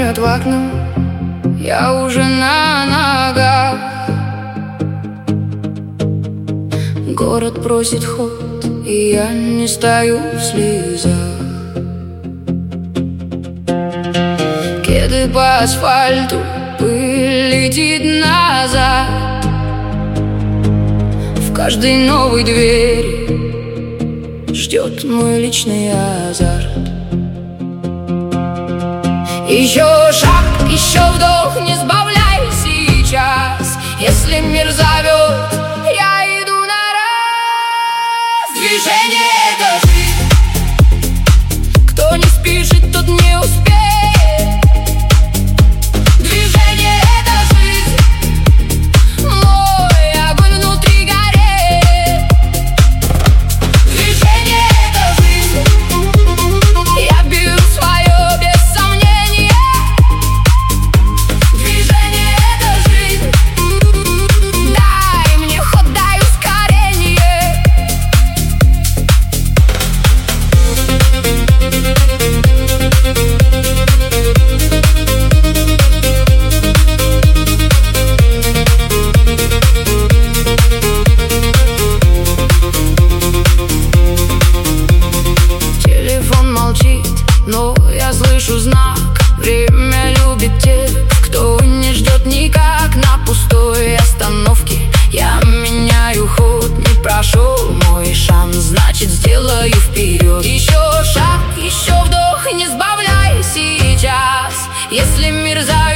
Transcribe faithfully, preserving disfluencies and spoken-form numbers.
играют в окно, я уже на ногах. Город просит ход, и я не стою в слезах. Кеды по асфальту, пыль летит назад. В каждой новой двери ждет мой личный азарт. Еще шаг, еще вдох, не сбавляй сейчас. Если мир зовет, я иду на раз. Движение — это жизнь. Кто не спешит, тот не успеет. Движение — это жизнь. Мой огонь внутри горит. Движение — это жизнь. Я бью свое без сомнения. Движение — это жизнь. Дай мне ход, дай ускорение. Телефон молчит, но я слышу знак. Время любит тех, кто не ждет никак. На пустой остановке я меняю ход. Не прошел мой шанс, значит сделаю вперед. Еще шаг, еще вдох, не сбавляй сейчас. Если мир за